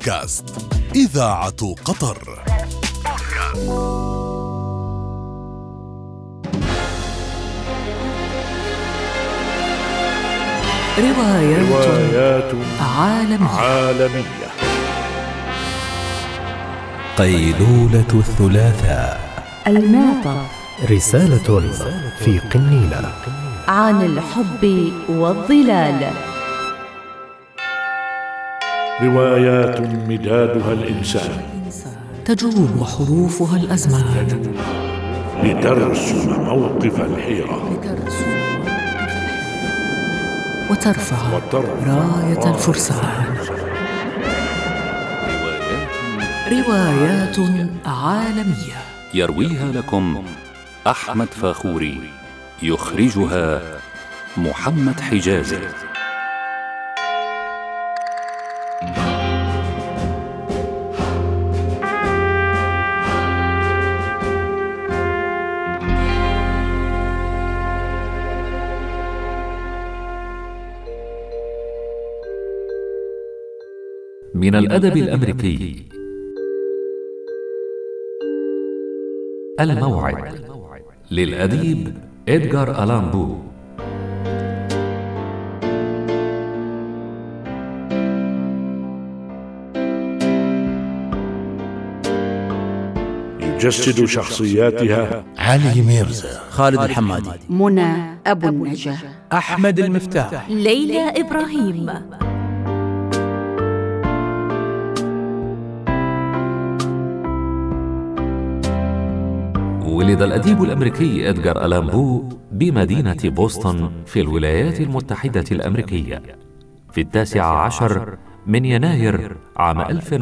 بودكاست إذاعة قطر. روايات عالمية. قيلولة الثلاثاء. المعطف. رسالة في قنينة عن الحب والظلال. روايات مدادها الإنسان، تجول حروفها الأزمان، لترسم موقف الحيرة وترفع راية الفرسان. روايات عالمية يرويها لكم أحمد فاخوري، يخرجها محمد حجازي. من الأدب الأمريكي. الموعد للأديب إدغار ألان بو. يجسد شخصياتها علي ميرزا، خالد الحمادي، منى أبو النجا، أحمد المفتاح، ليلى إبراهيم. ولد الأديب الأمريكي إدغار ألان بو بمدينة بوسطن في الولايات المتحدة الأمريكية في 19 من يناير عام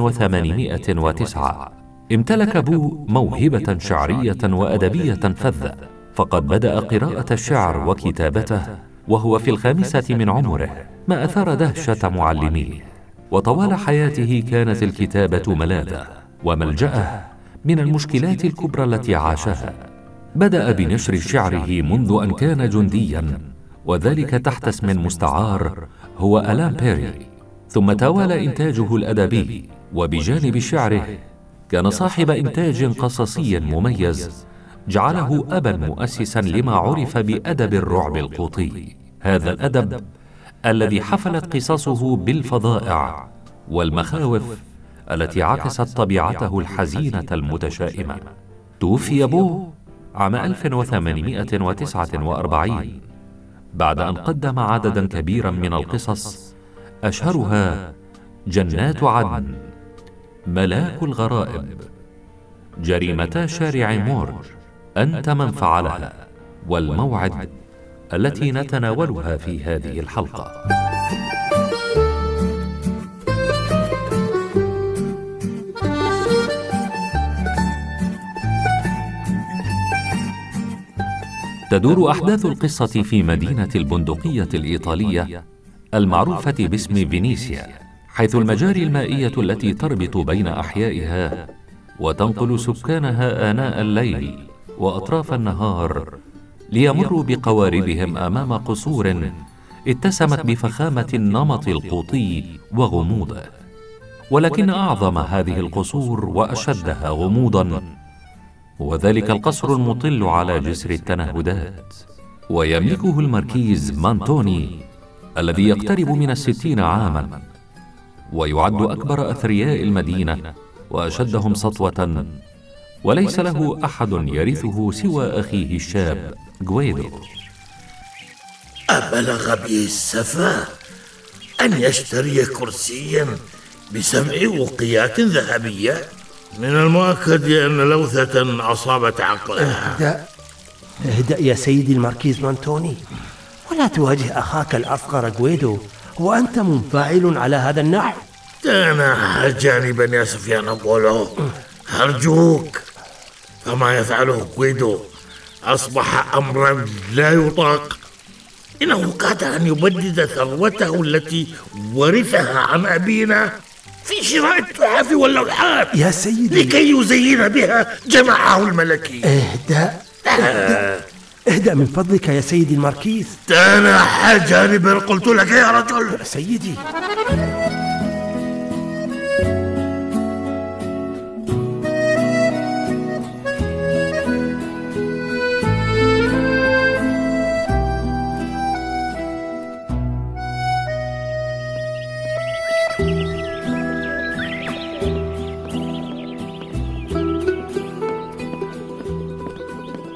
1809. امتلك بو موهبة شعرية وأدبية فذة، فقد بدأ قراءة الشعر وكتابته وهو في 5 من عمره، ما أثار دهشة معلميه. وطوال حياته كانت الكتابة ملاذه وملجأه من المشكلات الكبرى التي عاشها. بدأ بنشر شعره منذ أن كان جنديا، وذلك تحت اسم مستعار هو ألان بيري. ثم توالى إنتاجه الأدبي، وبجانب شعره كان صاحب إنتاج قصصي مميز جعله أبا مؤسسا لما عرف بأدب الرعب القوطي. هذا الأدب الذي حفلت قصصه بالفظائع والمخاوف التي عكست طبيعته الحزينة المتشائمة. توفي بو عام 1849 بعد أن قدم عددا كبيرا من القصص، أشهرها جنات عدن، ملاك الغرائب، جريمتا شارع مورج، أنت من فعلها، والموعد، التي نتناولها في هذه الحلقة. تدور أحداث القصة في مدينة البندقية الإيطالية المعروفة باسم فينيسيا، حيث المجاري المائية التي تربط بين أحيائها وتنقل سكانها آناء الليل وأطراف النهار ليمروا بقواربهم أمام قصور اتسمت بفخامة النمط القوطي وغموضه. ولكن أعظم هذه القصور وأشدها غموضاً هو ذلك القصر المطل على جسر التنهدات، ويملكه الماركيز مانتوني الذي يقترب من 60 عاماً، ويعد أكبر أثرياء المدينة وأشدهم سطوة، وليس له أحد يرثه سوى أخيه الشاب غويدو. أبلغ به السفة أن يشتري كرسياً ب7 وقيات ذهبية؟ من المؤكد أن لوثة أصابت عقله. اهدأ يا سيدي الماركيز مانتوني، ولا تواجه أخاك الأصغر غويدو وأنت منفعل على هذا النحو. تنحى جانبا يا سفيان أبولو، أرجوك. فما يفعله غويدو أصبح أمرا لا يطاق. إنه قاد أن يبدد ثروته التي ورثها عن أبينا في شراء التحف واللوحات يا سيدي لكي يزين بها جماعه الملكي. اهدأ من فضلك يا سيدي الماركيز. تنحى جانبا قلت لك يا رجل. سيدي.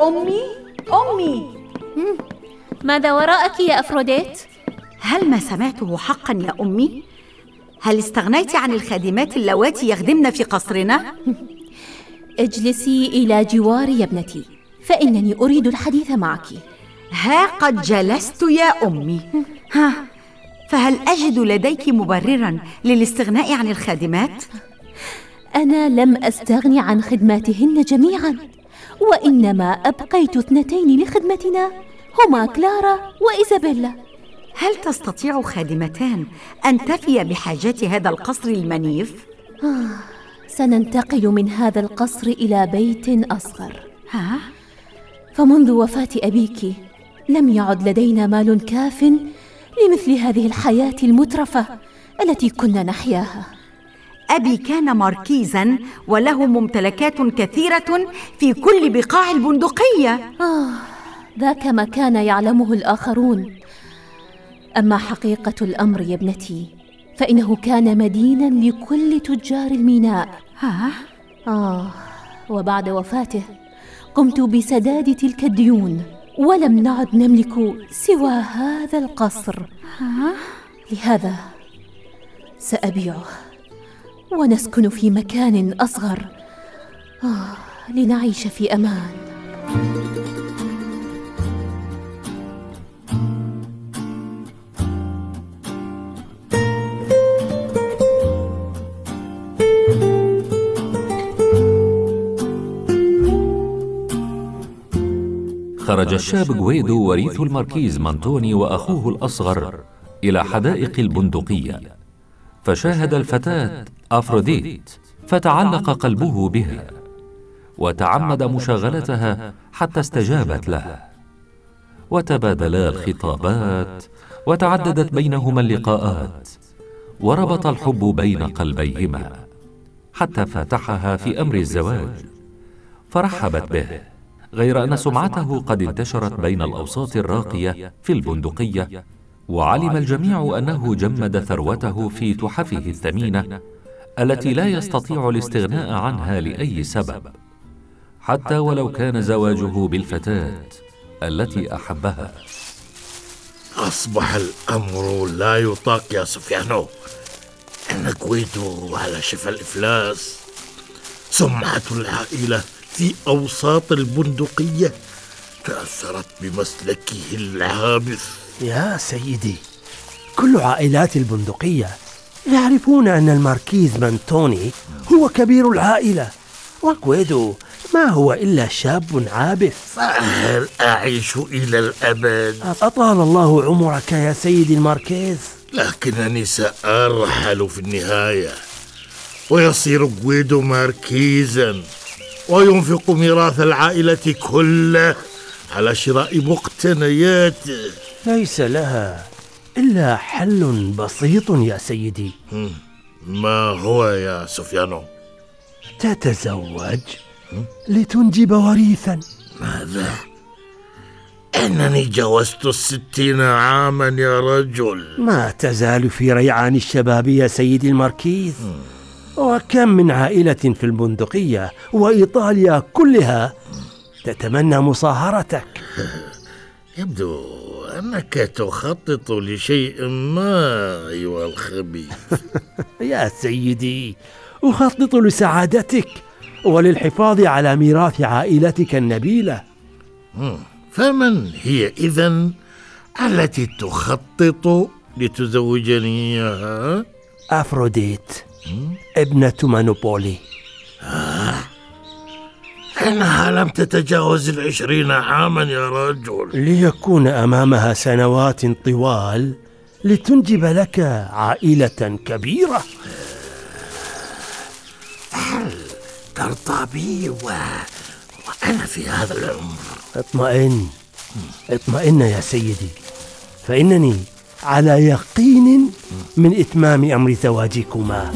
أمي. ماذا وراءك يا أفروديت؟ هل ما سمعته حقا يا أمي؟ هل استغنيت عن الخادمات اللواتي يخدمن في قصرنا؟ اجلسي إلى جواري يا ابنتي، فإنني أريد الحديث معك. ها قد جلست يا أمي. فهل أجد لديك مبرراً للاستغناء عن الخادمات؟ أنا لم أستغني عن خدماتهن جميعاً، وإنما أبقيت 2 لخدمتنا، هما كلارا وإيزابيلا. هل تستطيع خادمتان أن تفي بحاجات هذا القصر المنيف؟ سننتقل من هذا القصر إلى بيت أصغر. فمنذ وفاة أبيك لم يعد لدينا مال كاف لمثل هذه الحياة المترفة التي كنا نحياها. أبي كان ماركيزاً وله ممتلكات كثيرة في كل بقاع البندقية. ذاك ما كان يعلمه الآخرون. أما حقيقة الأمر يا ابنتي فإنه كان مديناً لكل تجار الميناء. وبعد وفاته قمت بسداد تلك الديون، ولم نعد نملك سوى هذا القصر. لهذا سأبيعه ونسكن في مكان أصغر لنعيش في أمان. خرج الشاب غويدو وريث الماركيز مانتوني وأخوه الأصغر إلى حدائق البندقية، فشاهد الفتاة أفروديت فتعلق قلبه بها، وتعمد مشاغلتها حتى استجابت له، وتبادلا الخطابات، وتعددت بينهما اللقاءات، وربط الحب بين قلبيهما حتى فاتحها في أمر الزواج، فرحبت به، غير أن سمعته قد انتشرت بين الأوساط الراقية في البندقية، وعلم الجميع أنه جمد ثروته في تحفه الثمينة التي لا يستطيع الاستغناء عنها لأي سبب، حتى ولو كان زواجه بالفتاة التي أحبها. أصبح الأمر لا يطاق يا سفيانو. إن غويدو على شفا الإفلاس. سمعة العائلة في أوساط البندقية تأثرت بمسلكه العابث. يا سيدي، كل عائلات البندقية يعرفون أن الماركيز مانتوني هو كبير العائلة، وغويدو ما هو إلا شاب عابث. فهل أعيش إلى الأبد؟ أطال الله عمرك يا سيدي الماركيز. لكنني سأرحل في النهاية، ويصير غويدو ماركيزا، وينفق ميراث العائلة كله على شراء مقتنياته. ليس لها إلا حل بسيط يا سيدي. ما هو يا سفيانو؟ تتزوج لتنجب وريثا. ماذا؟ إنني جاوزت 60 عاما يا رجل. ما تزال في ريعان الشباب يا سيدي الماركيز، وكم من عائلة في البندقية وإيطاليا كلها تتمنى مصاهرتك. يبدو أنك تخطط لشيء ما أيها الخبيث. يا سيدي، أخطط لسعادتك وللحفاظ على ميراث عائلتك النبيلة. فمن هي إذن التي تخطط لتزوجني إياها؟ أفروديت، ابنة مانوبولي. إنها لم تتجاوز 20 عاما يا رجل. ليكون أمامها سنوات طوال لتنجب لك عائلة كبيرة. هل ترضى بي وأنا في هذا العمر؟ اطمئن يا سيدي، فإنني على يقين من إتمام أمر زواجكما.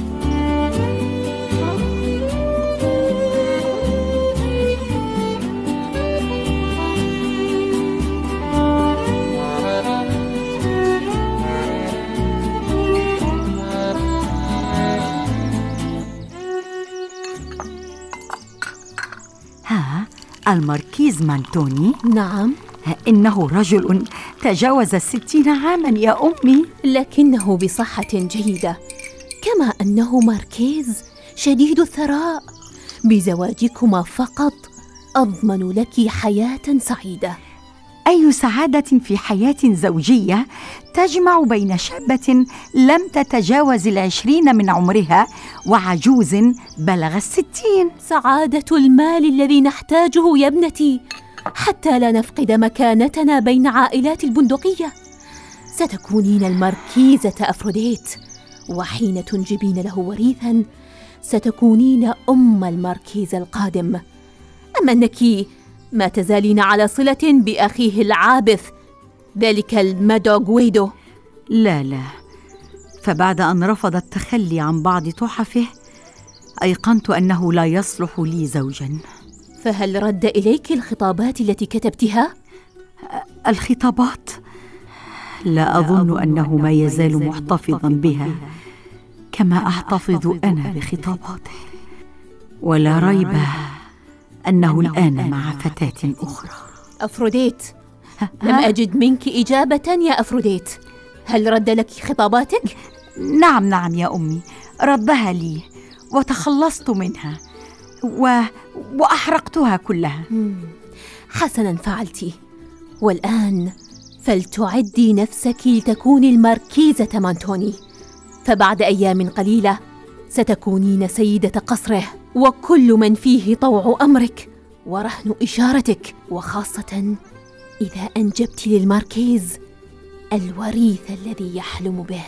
الماركيز مانتوني؟ نعم. إنه رجل تجاوز 60 عاماً يا أمي. لكنه بصحة جيدة، كما أنه ماركيز شديد الثراء. بزواجكما فقط أضمن لك حياة سعيدة. أي سعادة في حياة زوجية تجمع بين شابة لم تتجاوز 20 من عمرها وعجوز بلغ 60؟ سعادة المال الذي نحتاجه يا ابنتي حتى لا نفقد مكانتنا بين عائلات البندقية. ستكونين الماركيزة أفروديت، وحين تنجبين له وريثاً ستكونين أم الماركيز القادم. أما أنك ما تزالين على صلة بأخيه العابث ذلك المادوغويدو. لا، فبعد أن رفض التخلي عن بعض تحفه أيقنت أنه لا يصلح لي زوجاً. فهل رد إليك الخطابات التي كتبتها؟ الخطابات؟ لا أظن أنه ما يزال محتفظاً بها كما أحتفظ أنا بخطاباته، ولا ريب أنه الآن مع فتاة أخرى. أفروديت، لم أجد منك إجابة يا أفروديت. هل رد لك خطاباتك؟ نعم يا أمي، ردها لي وتخلصت منها وأحرقتها كلها. حسناً فعلتِ. والآن فلتعدي نفسك لتكوني الماركيزة مانتوني، فبعد أيام قليلة ستكونين سيدة قصره، وكل من فيه طوع أمرك ورهن إشارتك، وخاصة إذا أنجبت للماركيز الوريث الذي يحلم به.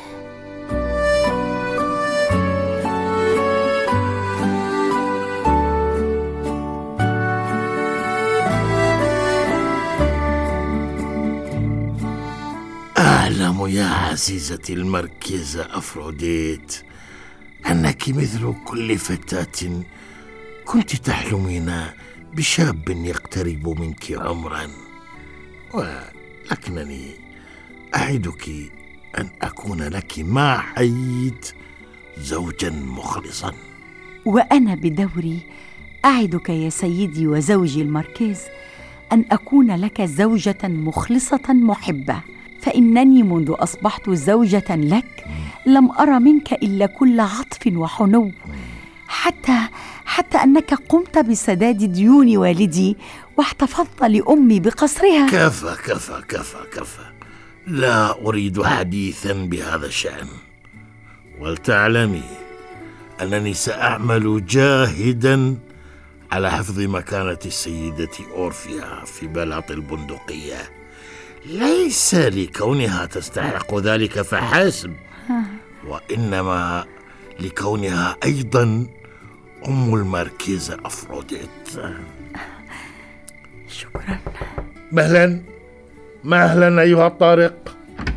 أعلم يا عزيزتي الماركيزة أفروديت أنك مثل كل فتاة كنت تحلمين بشاب يقترب منك عمرا، ولكنني أعدك أن أكون لك ما حييت زوجا مخلصا. وأنا بدوري أعدك يا سيدي وزوجي الماركيز أن أكون لك زوجة مخلصة محبة، فإنني منذ أصبحت زوجة لك لم أرى منك إلا كل عطف وحنو، حتى أنك قمت بسداد ديون والدي واحتفظت لأمي بقصرها. كفى، لا أريد حديثا بهذا الشأن، ولتعلمي أنني سأعمل جاهدا على حفظ مكانة السيدة أورفيا في بلاط البندقية، ليس لكونها تستحق ذلك فحسب، وإنما لكونها أيضا أم الماركيزة أفروديت. شكرا. مهلا أيها الطارق.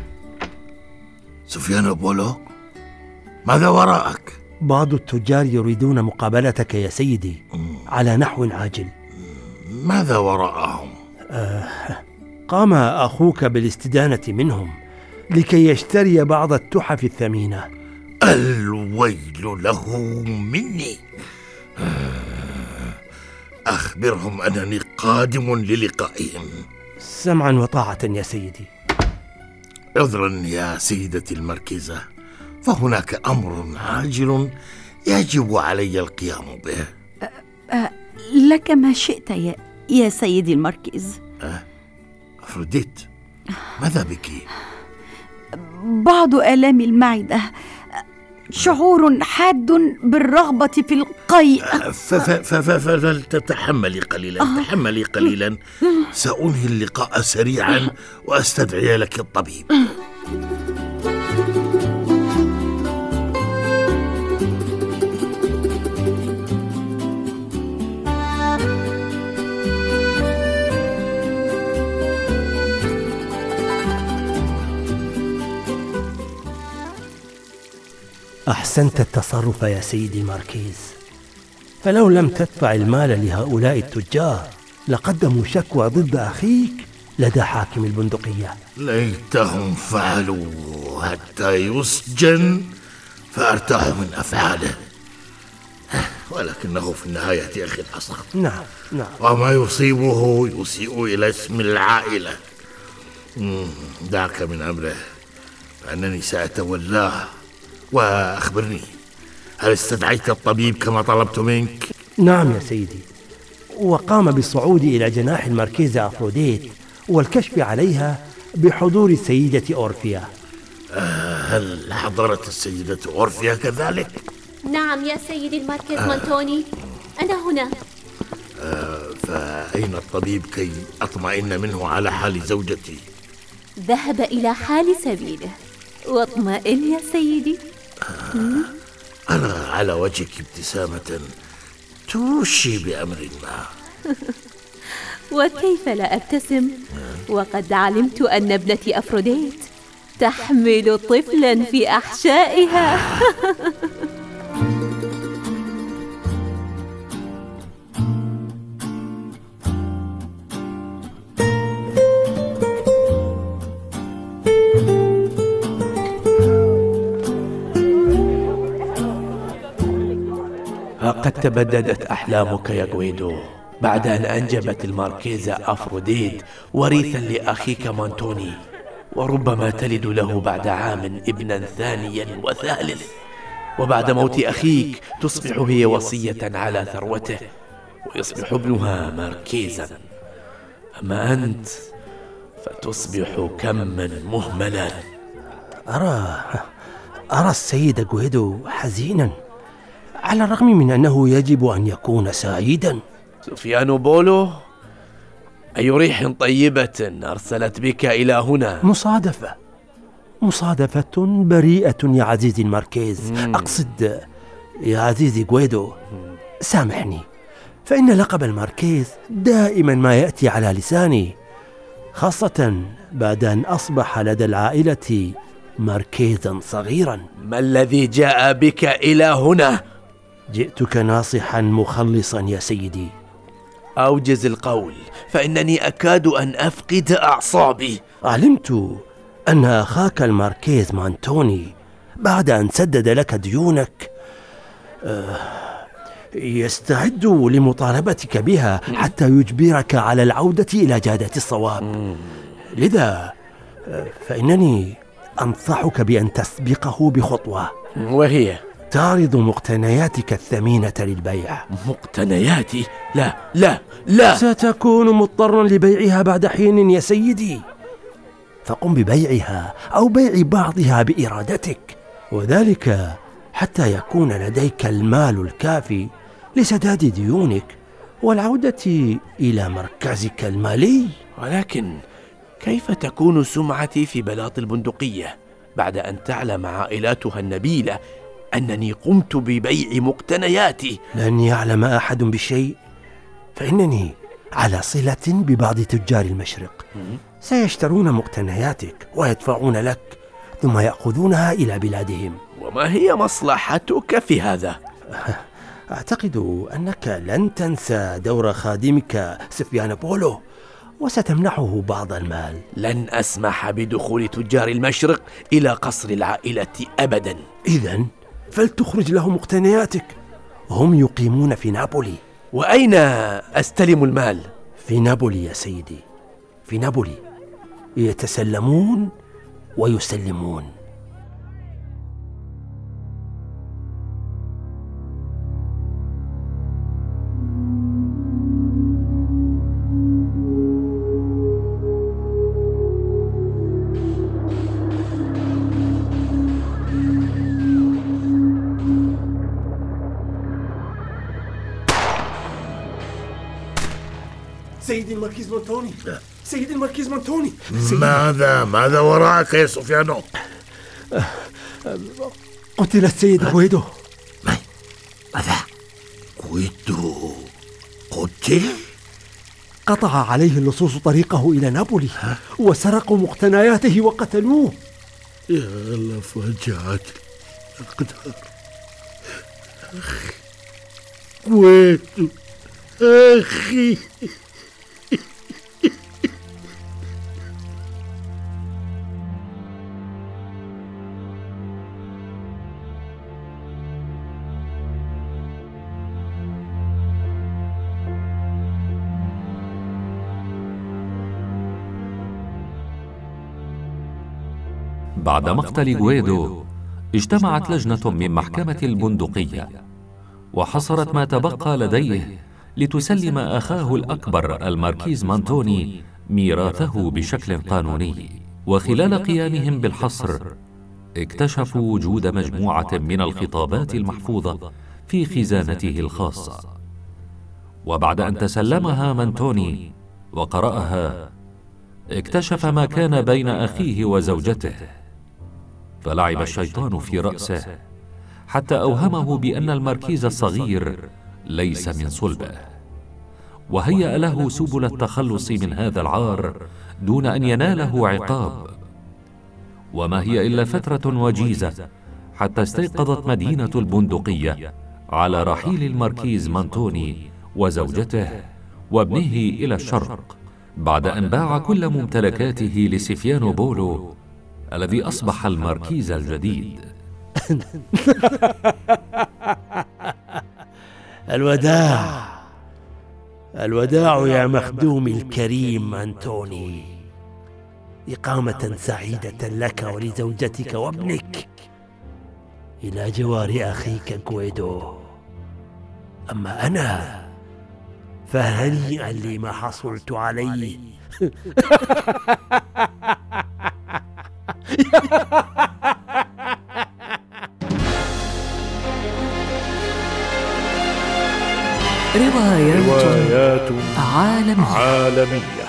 سفيان بولو، ماذا وراءك؟ بعض التجار يريدون مقابلتك يا سيدي على نحو عاجل. ماذا وراءهم؟ قام أخوك بالاستدانة منهم لكي يشتري بعض التحف الثمينة. الويل له مني. أخبرهم أنني قادم للقائهم. سمعا وطاعة يا سيدي. عذرا يا سيدتي الماركيزة، فهناك أمر عاجل يجب علي القيام به. لك ما شئت يا سيدي الماركيز. أفروديت، ماذا بك؟ بعض آلام المعدة، شعور حاد بالرغبة في القيء. فلتتحملي قليلا، سأنهي اللقاء سريعا وأستدعي لك الطبيب. أحسنت التصرف يا سيدي الماركيز، فلو لم تدفع المال لهؤلاء التجار لقدموا شكوى ضد أخيك لدى حاكم البندقية. ليتهم فعلوا حتى يسجن فأرتاح من أفعاله، ولكنه في النهاية يا أخي الأصغر. نعم. وما يصيبه يسيء إلى اسم العائلة. دعك من أمره فأنني سأتولاه. وأخبرني، هل استدعيت الطبيب كما طلبت منك؟ نعم يا سيدي، وقام بالصعود إلى جناح الماركيزة أفروديت والكشف عليها بحضور السيدة أورفيا. هل حضرت السيدة أورفيا كذلك؟ نعم يا سيدي الماركيز مونتوني، أنا هنا. فأين الطبيب كي أطمئن منه على حال زوجتي؟ ذهب إلى حال سبيله، واطمئن يا سيدي. أرى على وجهك ابتسامة توشي بأمر ما. وكيف لا أبتسم وقد علمت أن ابنتي أفروديت تحمل طفلا في أحشائها. قد تبددت أحلامك يا غويدو بعد أن أنجبت الماركيزة أفروديت وريثا لأخيك مونتوني، وربما تلد له بعد عام ابنا ثانيا وثالث، وبعد موت أخيك تصبح هي وصية على ثروته ويصبح ابنها ماركيزا، أما أنت فتصبح كما مهملا. أرى السيد غويدو حزينا، على الرغم من أنه يجب أن يكون سعيدا. سفيان بولو، أي ريح طيبة أرسلت بك إلى هنا؟ مصادفة بريئة يا عزيزي الماركيز. أقصد يا عزيزي غويدو، سامحني، فإن لقب الماركيز دائما ما يأتي على لساني، خاصة بعد أن أصبح لدى العائلة ماركيزا صغيرا. ما الذي جاء بك إلى هنا؟ جئتك ناصحا مخلصا يا سيدي. أوجز القول، فإنني أكاد أن أفقد أعصابي. علمت أن أخاك الماركيز مونتوني بعد أن سدد لك ديونك يستعد لمطالبتك بها حتى يجبرك على العودة إلى جادة الصواب. لذا فإنني أنصحك بأن تسبقه بخطوة، وهي تعرض مقتنياتك الثمينة للبيع. مقتنياتي؟ لا لا لا، ستكون مضطرا لبيعها بعد حين يا سيدي، فقم ببيعها أو بيع بعضها بإرادتك، وذلك حتى يكون لديك المال الكافي لسداد ديونك والعودة إلى مركزك المالي. ولكن كيف تكون سمعتي في بلاط البندقية بعد أن تعلم عائلاتها النبيلة أنني قمت ببيع مقتنياتي؟ لن يعلم أحد بشيء، فإنني على صلة ببعض تجار المشرق، سيشترون مقتنياتك ويدفعون لك ثم يأخذونها إلى بلادهم. وما هي مصلحتك في هذا؟ أعتقد أنك لن تنسى دور خادمك سفيان بولو، وستمنحه بعض المال. لن أسمح بدخول تجار المشرق إلى قصر العائلة أبدا. إذن فلتخرج له مقتنياتك، هم يقيمون في نابولي. وأين أستلم المال؟ في نابولي يا سيدي، في نابولي، يتسلمون ويسلمون. سيدي الماركيز مونتوني، سيدي الماركيز مونتوني. ماذا وراءك يا سفيانو؟ قتل السيد غويدو. ماذا؟ غويدو قتل؟ قطع عليه اللصوص طريقه إلى نابولي وسرقوا مقتنياته وقتلوه. يا لفجعة الأقدار، أخي غويدو، أخي. بعد مقتل غويدو اجتمعت لجنة من محكمة البندقية وحصرت ما تبقى لديه لتسلم أخاه الأكبر الماركيز مانتوني ميراثه بشكل قانوني. وخلال قيامهم بالحصر اكتشفوا وجود مجموعة من الخطابات المحفوظة في خزانته الخاصة، وبعد أن تسلمها مانتوني وقرأها اكتشف ما كان بين أخيه وزوجته، فلعب الشيطان في رأسه حتى أوهمه بأن الماركيز الصغير ليس من صلبه، وهيأ له سبل التخلص من هذا العار دون أن يناله عقاب. وما هي إلا فترة وجيزة حتى استيقظت مدينة البندقية على رحيل الماركيز مانتوني وزوجته وابنه إلى الشرق، بعد أن باع كل ممتلكاته لسيفيانو بولو الذي أصبح الماركيز الجديد. الوداع يا مخدومي الكريم أنتوني، إقامة سعيدة لك ولزوجتك وابنك إلى جوار أخيك غويدو. أما أنا فهنيئا لما حصلت عليه. روايات عالمية.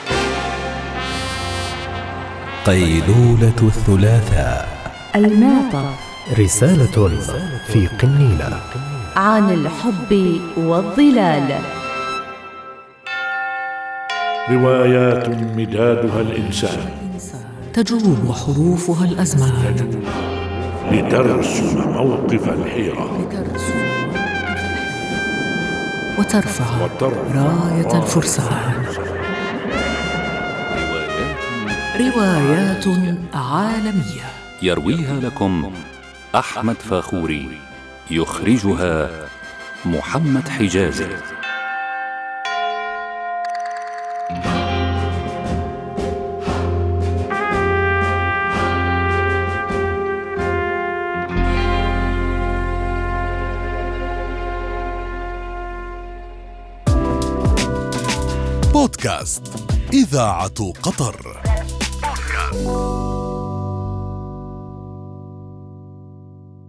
قيلولة الثلاثاء. المعطف. رسالة في قنينة عن الحب والظلال. روايات مدادها الإنسان، تجوب حروفها الأزمان، لترسم موقف الحيرة وترفع راية الفرسان. روايات عالمية يرويها لكم أحمد فاخوري، يخرجها محمد حجازي. بودكاست إذاعة قطر.